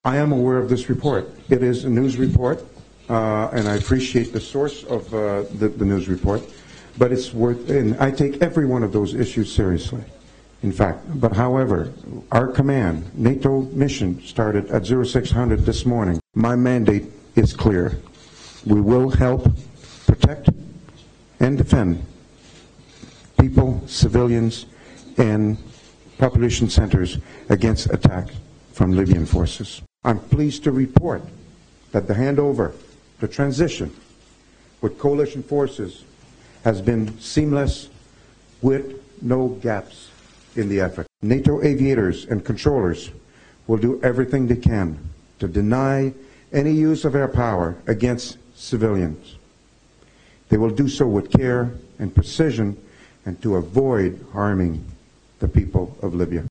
I am aware of this report. It is a news report, and I appreciate the source of the news report, but it's worth, and I take every one of those issues seriously, in fact. But however, our command, NATO mission, started at 0600 this morning. My mandate is clear. We will help protect and defend people, civilians, and population centers against attack from Libyan forces. I'm pleased to report that the handover, the transition with coalition forces has been seamless with no gaps in the effort. NATO aviators and controllers will do everything they can to deny any use of air power against civilians. They will do so with care and precision and to avoid harming the people of Libya.